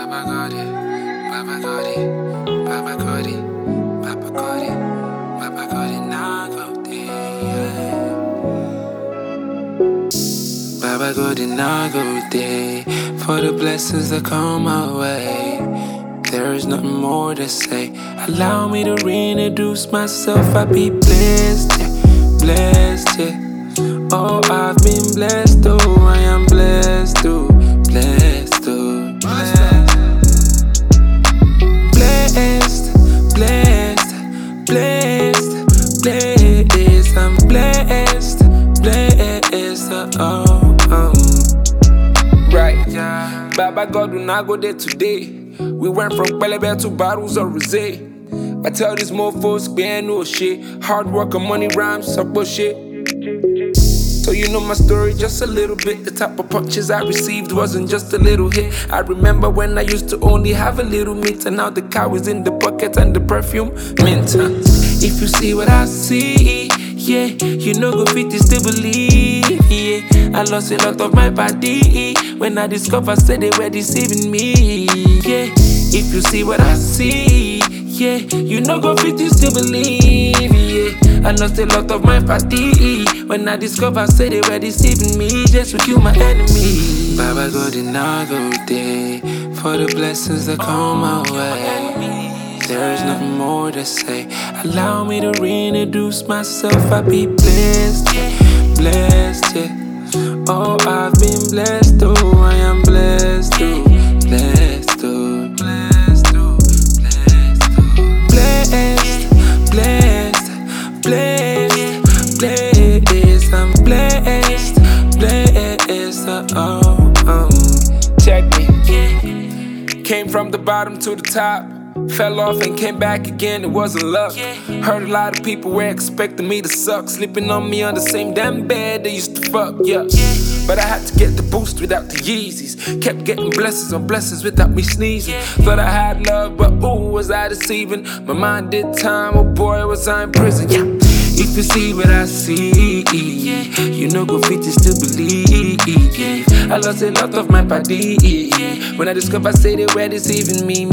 Baba got it, Baba got it, Baba got it, Baba got it, Baba got it, now go there. Baba got it, now go there. For the blessings that come my way, there is nothing more to say. Allow me to reintroduce myself. I be blessed, yeah, blessed, yeah. Oh, I've been blessed, oh, I am blessed, oh, blessed, oh, blessed, blessed, blessed, blessed, I'm blessed, blessed, oh. Right, yeah. Baba God will not go there today. We went from Pelebe to bottles of rosé. I tell these mofos, bear no shit. Hard work and money rhymes, up shit. So you know my story just a little bit. The type of punches I received wasn't just a little hit. I remember when I used to only have a little meat, and now the cow is in the bucket and the perfume mint. If you see what I see, yeah, you know go fit is to believe, yeah. I lost a lot of my body when I discovered said they were deceiving me, yeah. If you see what I see, yeah, you know go fit is to believe, yeah. I lost a lot of my body when I discovered say they were deceiving me just to kill my enemy. Baba God did not go there for the blessings that come my way. There is nothing more to say. Allow me to reintroduce myself. I be blessed, yeah, blessed, yeah. Oh, I've been blessed, oh, I am blessed, oh, blessed, oh, blessed, oh, blessed, oh, blessed, blessed, blessed, blessed, I'm blessed, blessed, oh. Check me. Came from the bottom to the top. Fell off and came back again, it wasn't luck. Heard a lot of people were expecting me to suck, sleeping on me on the same damn bed they used to fuck, yeah. But I had to get the boost without the Yeezys. Kept getting blessings on blessings without me sneezing. Thought I had love, but ooh, was I deceiving? My mind did time, oh boy, was I in prison, yeah. If you see what I see, you know go fit is to believe. I lost a lot of my body when I discovered say they were deceiving me.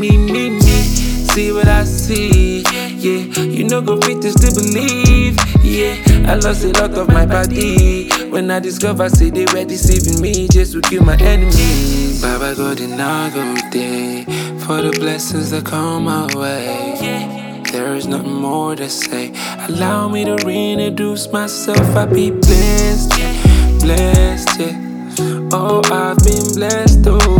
See what I see, yeah, you know go fit is to believe, yeah. I lost a lot of my body when I discovered say they were deceiving me just to kill my enemies. Baba God did not go there for the blessings that come my way. There is nothing more to say. Allow me to reintroduce myself. I be blessed, yeah, blessed, yeah. Oh, I've been blessed, oh,